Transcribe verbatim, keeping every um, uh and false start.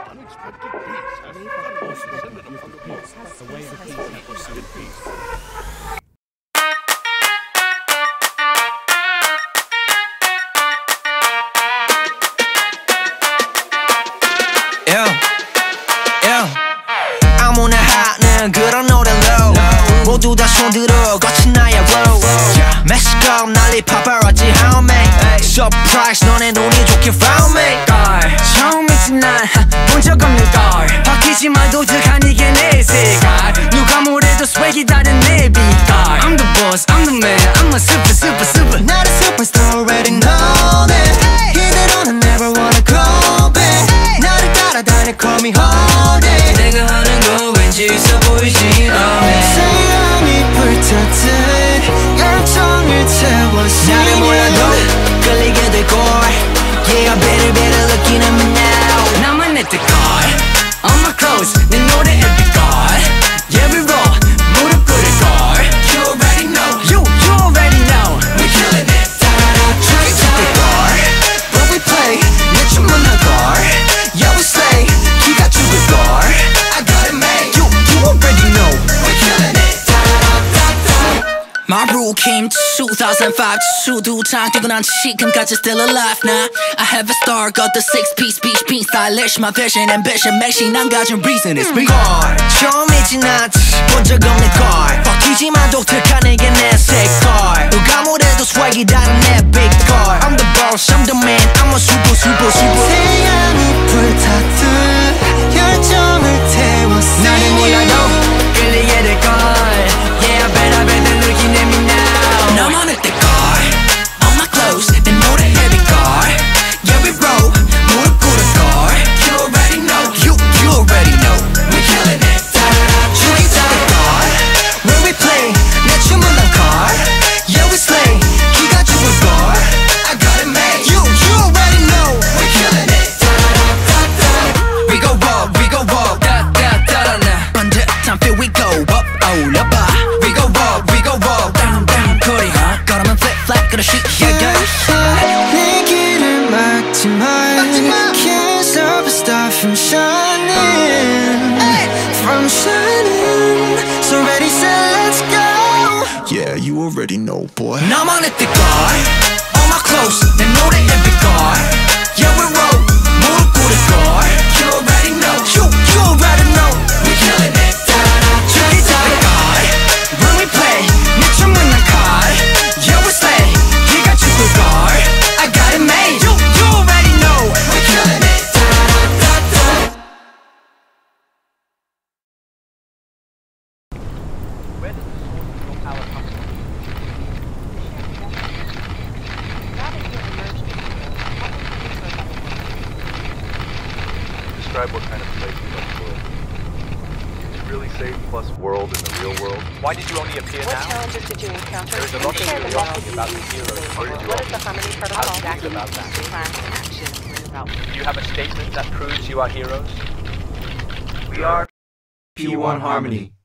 Unexpected peace has descended upon the peace. The way of peace has pursued peace. Yeah, yeah. 아무나 하는 그런 노래로 모두 다 손들어 거친 나의 road. Mexico 난리 paparazzi how me Surprise 너네 눈이 좋게 found me. 처음이지 난 본 적 없는 걸 바뀌지만 독특한 이게 내 색깔 누가 뭐래도 swag이 다른 내 빛깔 I'm the boss, I'm the man, I'm a super super super not a superstar already know that 이대로는 never wanna go back 나를 따라다녀 call me honey 내가 하는 거 왠지 있어 보이지 않네 사랑이 불탔듯 열정을 태웠으니 나를 몰라도 끌리게 될걸 Yeah, better better looking at me now 나만 내 뜻걸 On my clothes 내 노래 epic 걸 Yeah, we roll 무릎 꿇을 걸 You already know You, you already know We killing it 따라라 track 잡을 걸 When we play 내 춤은 할 걸 Yeah, we slay 기가 죽을 걸 I got it made You, you already know We killing it My rule came two thousand five two time 퇴근한 지금까지 still alive now I have a star got the six piece beach being stylish My vision ambition 맥시 난 가진 reason is real 처음이지 난 본 적 없는 걸 바뀌지만 독특한 이게 내 색깔 누가 뭐래도 swag이 다른 내 big car I'm the boss I'm the man I'm a super super super 태양이 불탔듯 열정을 태웠으니 나를 몰라도 끌리게 될걸 Yeah, better, better looking at me now 나만 내 뜻걸 On my clothes 내 노래 heavy 걸 Yeah, we roll 무릎 꿇을 걸 You already know You, you already know We killing it 따라라 죽이 잡을 걸 When we play 내 춤은 난 걸 Yeah, we slay 기가 죽을 걸 I got it made You, you already know We killing it 따라라 We go up, we go up Da, da, da, da, da Run the time feel we go up, oh, up We go up, we go up Down, down, 거리 걸으면 flip, flap 그런 shit, yeah, yeah 내 길을 막지 마 Can't stop a star from shining From shining So ready, set, let's go Yeah, you already know, boy. 나만 내 뜻걸 On my clothes 내 노래 every 걸 Yeah, we roll 무릎 꿇을 걸 You already know You, you already know We killing it 따라라 죽이 잡을 걸 When we play 내 춤은 난 걸 Yeah, we slay 기가 죽을 걸 I got it made You, you already know We killing it 따라라 Where does the source of your power come from? Describe what kind of place you look for. Did you really say plus world in the real world? Why did you only appear What now? challenges did you encounter? There is a lot of Share the curiosity messages about you the used heroes. to What did you What offer? is the Harmony How Protocol? do you feel about that? Plans and actions about Do you have a statement that proves you are heroes? We are P one Harmony.